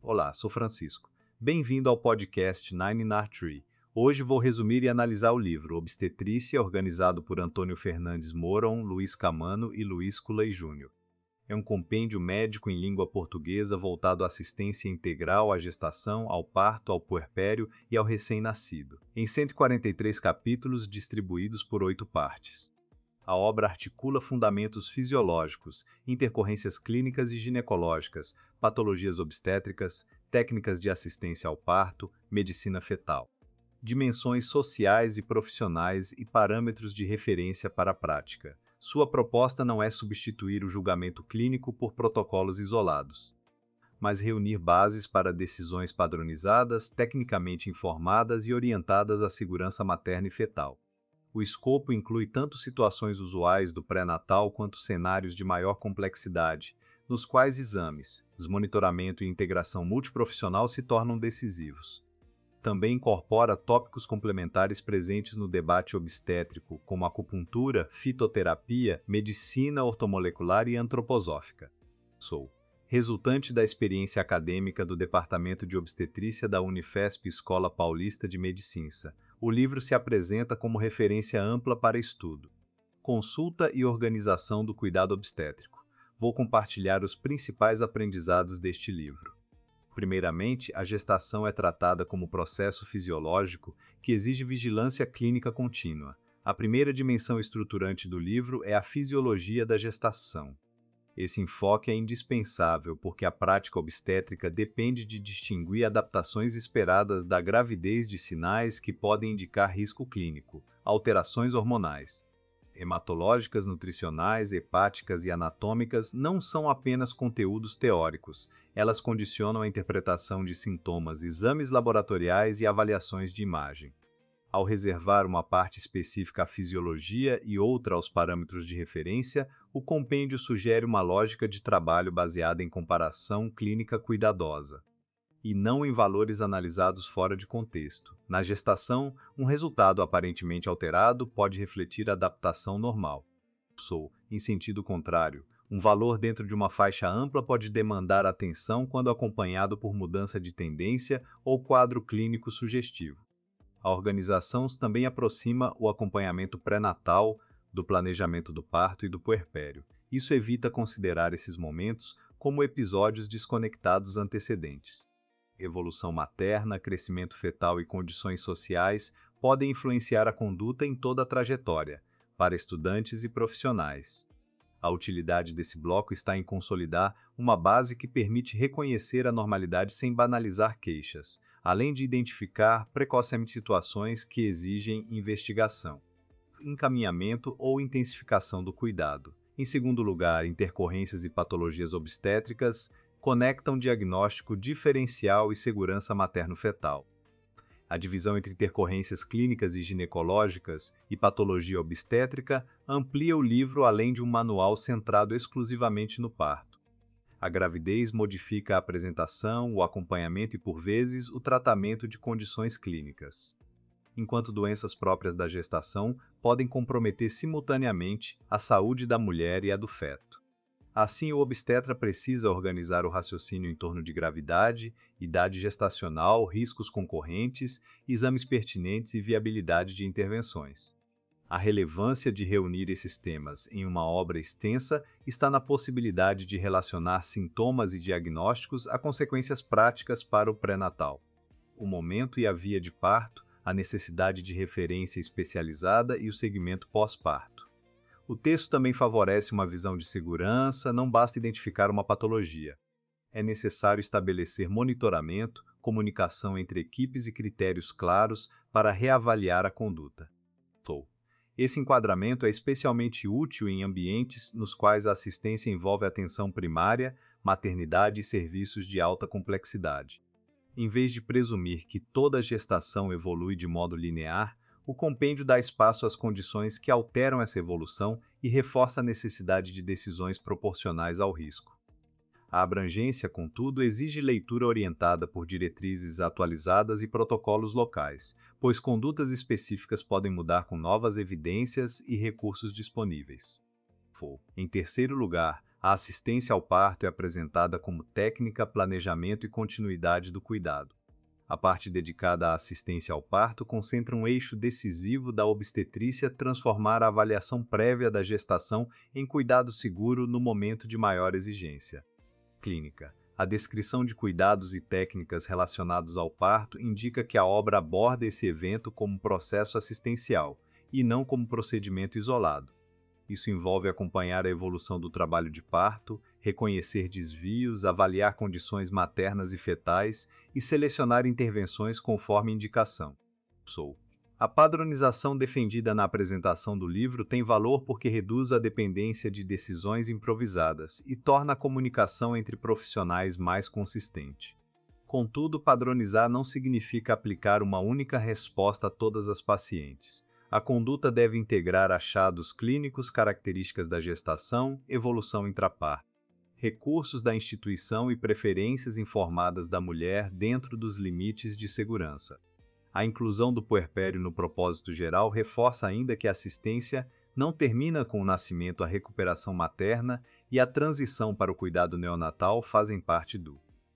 Olá, sou Francisco. Bem-vindo ao podcast Nine in Tree. Hoje vou resumir e analisar o livro Obstetrícia, organizado por Antônio Fernandes Moron, Luiz Camano e Luiz Culei Júnior. É um compêndio médico em língua portuguesa voltado à assistência integral à gestação, ao parto, ao puerpério e ao recém-nascido, em 143 capítulos distribuídos por 8 partes. A obra articula fundamentos fisiológicos, intercorrências clínicas e ginecológicas, patologias obstétricas, técnicas de assistência ao parto, medicina fetal, dimensões sociais e profissionais e parâmetros de referência para a prática. Sua proposta não é substituir o julgamento clínico por protocolos isolados, mas reunir bases para decisões padronizadas, tecnicamente informadas e orientadas à segurança materna e fetal. O escopo inclui tanto situações usuais do pré-natal quanto cenários de maior complexidade, nos quais exames, monitoramento e integração multiprofissional se tornam decisivos. Também incorpora tópicos complementares presentes no debate obstétrico, como acupuntura, fitoterapia, medicina ortomolecular e antroposófica. Sou resultante da experiência acadêmica do Departamento de Obstetrícia da Unifesp Escola Paulista de Medicinça. O livro se apresenta como referência ampla para estudo. Consulta e organização do cuidado obstétrico. Vou compartilhar os principais aprendizados deste livro. Primeiramente, a gestação é tratada como processo fisiológico que exige vigilância clínica contínua. A primeira dimensão estruturante do livro é a fisiologia da gestação. Esse enfoque é indispensável porque a prática obstétrica depende de distinguir adaptações esperadas da gravidez de sinais que podem indicar risco clínico, alterações hormonais. Hematológicas, nutricionais, hepáticas e anatômicas não são apenas conteúdos teóricos, elas condicionam a interpretação de sintomas, exames laboratoriais e avaliações de imagem. Ao reservar uma parte específica à fisiologia e outra aos parâmetros de referência, o compêndio sugere uma lógica de trabalho baseada em comparação clínica cuidadosa, e não em valores analisados fora de contexto. Na gestação, um resultado aparentemente alterado pode refletir adaptação normal. Em sentido contrário, um valor dentro de uma faixa ampla pode demandar atenção quando acompanhado por mudança de tendência ou quadro clínico sugestivo. A organização também aproxima o acompanhamento pré-natal do planejamento do parto e do puerpério. Isso evita considerar esses momentos como episódios desconectados antecedentes. Evolução materna, crescimento fetal e condições sociais podem influenciar a conduta em toda a trajetória, para estudantes e profissionais. A utilidade desse bloco está em consolidar uma base que permite reconhecer a normalidade sem banalizar queixas, além de identificar precocemente situações que exigem investigação, encaminhamento ou intensificação do cuidado. Em segundo lugar, intercorrências e patologias obstétricas conectam diagnóstico diferencial e segurança materno-fetal. A divisão entre intercorrências clínicas e ginecológicas e patologia obstétrica amplia o livro além de um manual centrado exclusivamente no parto. A gravidez modifica a apresentação, o acompanhamento e, por vezes, o tratamento de condições clínicas, enquanto doenças próprias da gestação podem comprometer simultaneamente a saúde da mulher e a do feto. Assim, o obstetra precisa organizar o raciocínio em torno de gravidade, idade gestacional, riscos concorrentes, exames pertinentes e viabilidade de intervenções. A relevância de reunir esses temas em uma obra extensa está na possibilidade de relacionar sintomas e diagnósticos a consequências práticas para o pré-natal, o momento e a via de parto, a necessidade de referência especializada e o segmento pós-parto. O texto também favorece uma visão de segurança, não basta identificar uma patologia. É necessário estabelecer monitoramento, comunicação entre equipes e critérios claros para reavaliar a conduta. Esse enquadramento é especialmente útil em ambientes nos quais a assistência envolve atenção primária, maternidade e serviços de alta complexidade. Em vez de presumir que toda gestação evolui de modo linear, o compêndio dá espaço às condições que alteram essa evolução e reforça a necessidade de decisões proporcionais ao risco. A abrangência, contudo, exige leitura orientada por diretrizes atualizadas e protocolos locais, pois condutas específicas podem mudar com novas evidências e recursos disponíveis. Em terceiro lugar, A assistência ao parto é apresentada como técnica, planejamento e continuidade do cuidado. A parte dedicada à assistência ao parto concentra um eixo decisivo da obstetrícia transformar a avaliação prévia da gestação em cuidado seguro no momento de maior exigência. Clínica. A descrição de cuidados e técnicas relacionados ao parto indica que a obra aborda esse evento como processo assistencial, e não como procedimento isolado. Isso envolve acompanhar a evolução do trabalho de parto, reconhecer desvios, avaliar condições maternas e fetais e selecionar intervenções conforme indicação. A padronização defendida na apresentação do livro tem valor porque reduz a dependência de decisões improvisadas e torna a comunicação entre profissionais mais consistente. Contudo, padronizar não significa aplicar uma única resposta a todas as pacientes. A conduta deve integrar achados clínicos, características da gestação, evolução intraparto, recursos da instituição e preferências informadas da mulher dentro dos limites de segurança. A inclusão do puerpério no propósito geral reforça ainda que a assistência não termina com o nascimento, a recuperação materna e a transição para o cuidado neonatal fazem parte do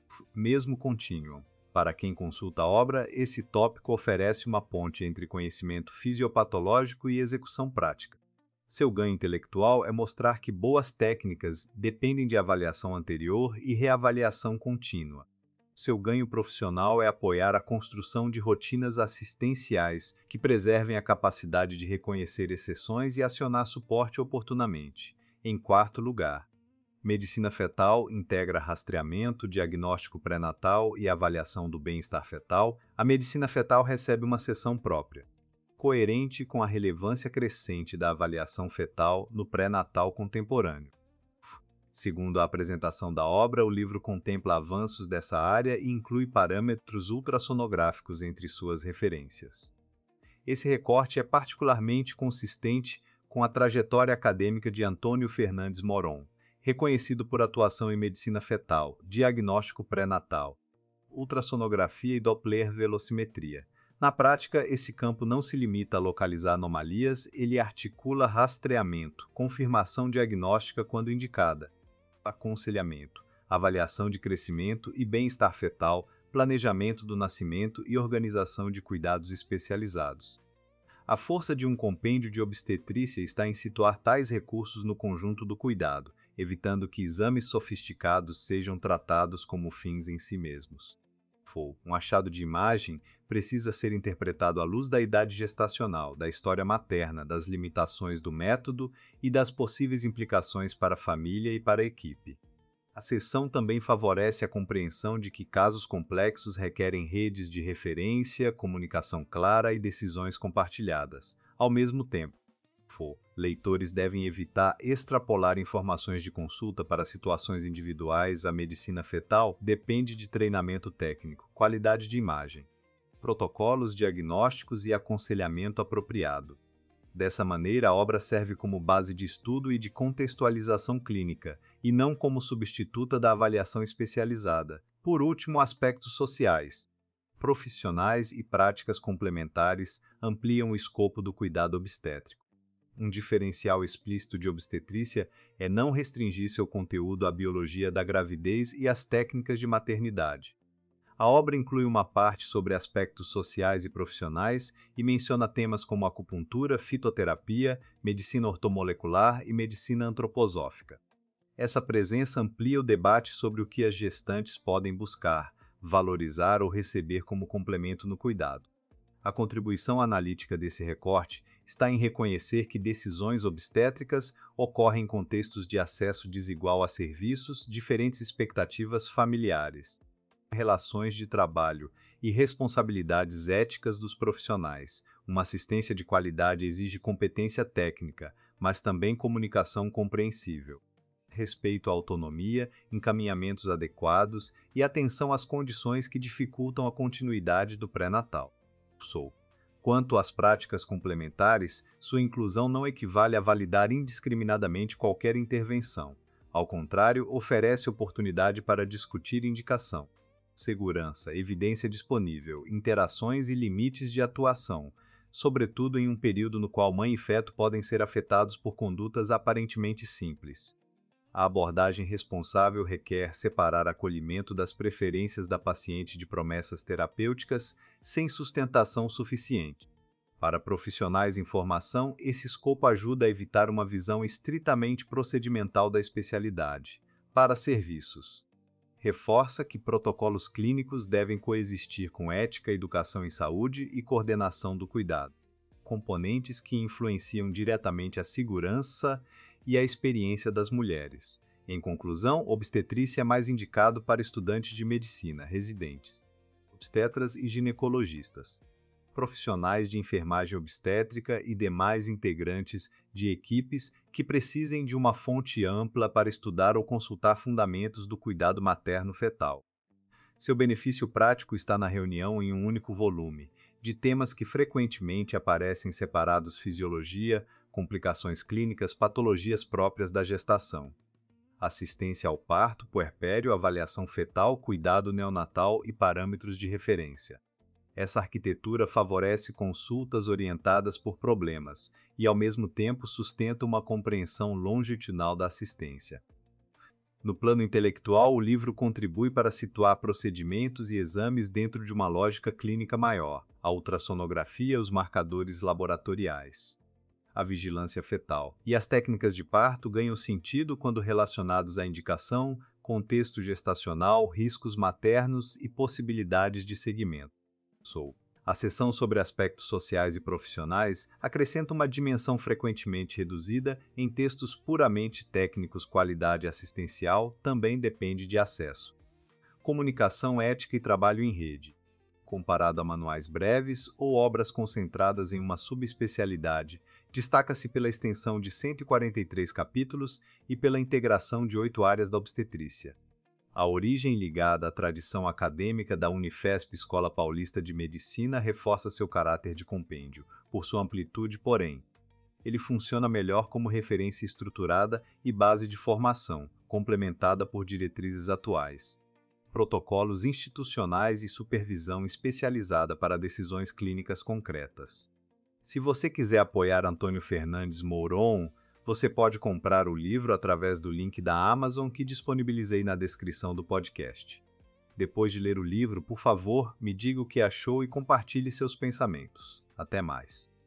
mesmo contínuo. Para quem consulta a obra, esse tópico oferece uma ponte entre conhecimento fisiopatológico e execução prática. Seu ganho intelectual é mostrar que boas técnicas dependem de avaliação anterior e reavaliação contínua. Seu ganho profissional é apoiar a construção de rotinas assistenciais que preservem a capacidade de reconhecer exceções e acionar suporte oportunamente. Em quarto lugar, medicina fetal integra rastreamento, diagnóstico pré-natal e avaliação do bem-estar fetal. A medicina fetal recebe uma seção própria, coerente com a relevância crescente da avaliação fetal no pré-natal contemporâneo. Segundo a apresentação da obra, o livro contempla avanços dessa área e inclui parâmetros ultrassonográficos entre suas referências. Esse recorte é particularmente consistente com a trajetória acadêmica de Antônio Fernandes Moron, reconhecido por atuação em medicina fetal, diagnóstico pré-natal, ultrassonografia e Doppler velocimetria. Na prática, esse campo não se limita a localizar anomalias, ele articula rastreamento, confirmação diagnóstica quando indicada, aconselhamento, avaliação de crescimento e bem-estar fetal, planejamento do nascimento e organização de cuidados especializados. A força de um compêndio de obstetrícia está em situar tais recursos no conjunto do cuidado, evitando que exames sofisticados sejam tratados como fins em si mesmos. Um achado de imagem precisa ser interpretado à luz da idade gestacional, da história materna, das limitações do método e das possíveis implicações para a família e para a equipe. A seção também favorece a compreensão de que casos complexos requerem redes de referência, comunicação clara e decisões compartilhadas. Ao mesmo tempo, leitores devem evitar extrapolar informações de consulta para situações individuais. A medicina fetal depende de treinamento técnico, qualidade de imagem, protocolos diagnósticos e aconselhamento apropriado. Dessa maneira, a obra serve como base de estudo e de contextualização clínica, e não como substituta da avaliação especializada. Por último, aspectos sociais, profissionais e práticas complementares ampliam o escopo do cuidado obstétrico. Um diferencial explícito de obstetrícia é não restringir seu conteúdo à biologia da gravidez e às técnicas de maternidade. A obra inclui uma parte sobre aspectos sociais e profissionais e menciona temas como acupuntura, fitoterapia, medicina ortomolecular e medicina antroposófica. Essa presença amplia o debate sobre o que as gestantes podem buscar, valorizar ou receber como complemento no cuidado. A contribuição analítica desse recorte está em reconhecer que decisões obstétricas ocorrem em contextos de acesso desigual a serviços, diferentes expectativas familiares, relações de trabalho e responsabilidades éticas dos profissionais. Uma assistência de qualidade exige competência técnica, mas também comunicação compreensível, respeito à autonomia, encaminhamentos adequados e atenção às condições que dificultam a continuidade do pré-natal. Quanto às práticas complementares, sua inclusão não equivale a validar indiscriminadamente qualquer intervenção. Ao contrário, oferece oportunidade para discutir indicação, segurança, evidência disponível, interações e limites de atuação, sobretudo em um período no qual mãe e feto podem ser afetados por condutas aparentemente simples. A abordagem responsável requer separar acolhimento das preferências da paciente de promessas terapêuticas sem sustentação suficiente. Para profissionais em formação, esse escopo ajuda a evitar uma visão estritamente procedimental da especialidade. Para serviços, reforça que protocolos clínicos devem coexistir com ética, educação em saúde e coordenação do cuidado, componentes que influenciam diretamente a segurança e a experiência das mulheres. Em conclusão, obstetrícia é mais indicado para estudantes de medicina, residentes, obstetras e ginecologistas, profissionais de enfermagem obstétrica e demais integrantes de equipes que precisem de uma fonte ampla para estudar ou consultar fundamentos do cuidado materno-fetal. Seu benefício prático está na reunião em um único volume, de temas que frequentemente aparecem separados: fisiologia, complicações clínicas, patologias próprias da gestação, assistência ao parto, puerpério, avaliação fetal, cuidado neonatal e parâmetros de referência. Essa arquitetura favorece consultas orientadas por problemas e, ao mesmo tempo, sustenta uma compreensão longitudinal da assistência. No plano intelectual, o livro contribui para situar procedimentos e exames dentro de uma lógica clínica maior: a ultrassonografia, os marcadores laboratoriais, a vigilância fetal e as técnicas de parto ganham sentido quando relacionados à indicação, contexto gestacional, riscos maternos e possibilidades de seguimento. A seção sobre aspectos sociais e profissionais acrescenta uma dimensão frequentemente reduzida em textos puramente técnicos. Qualidade assistencial também depende de acesso. Comunicação, ética e trabalho em rede, comparado a manuais breves ou obras concentradas em uma subespecialidade, destaca-se pela extensão de 143 capítulos e pela integração de 8 áreas da obstetrícia. A origem ligada à tradição acadêmica da Unifesp Escola Paulista de Medicina reforça seu caráter de compêndio, por sua amplitude, porém. Ele funciona melhor como referência estruturada e base de formação, complementada por diretrizes atuais, protocolos institucionais e supervisão especializada para decisões clínicas concretas. Se você quiser apoiar Antônio Fernandes Moron, você pode comprar o livro através do link da Amazon que disponibilizei na descrição do podcast. Depois de ler o livro, por favor, me diga o que achou e compartilhe seus pensamentos. Até mais.